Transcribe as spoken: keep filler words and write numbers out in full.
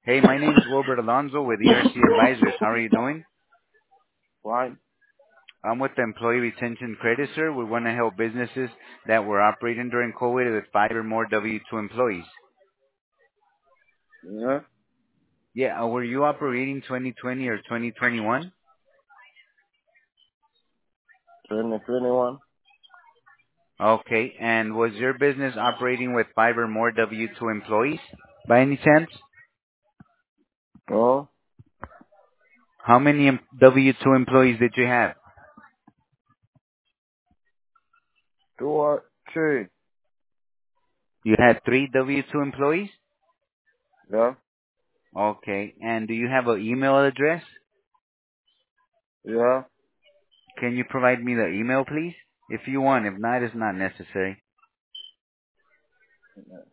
Hey, my name is Wilbert Alonzo with E R C Advisors. How are you doing? Fine. I'm with the Employee Retention Credit, sir. We want to help businesses that were operating during COVID with five or more W two employees. Yeah. Yeah, uh, were you operating twenty twenty or twenty twenty-one? twenty twenty-one. Okay, and was your business operating with five or more W two employees by any chance? Oh, How many em- W two employees did you have? two or three. You had three W two employees? Yeah. Okay, and do you have an email address? Yeah. Can you provide me the email, please? If you want. If not, it's not necessary.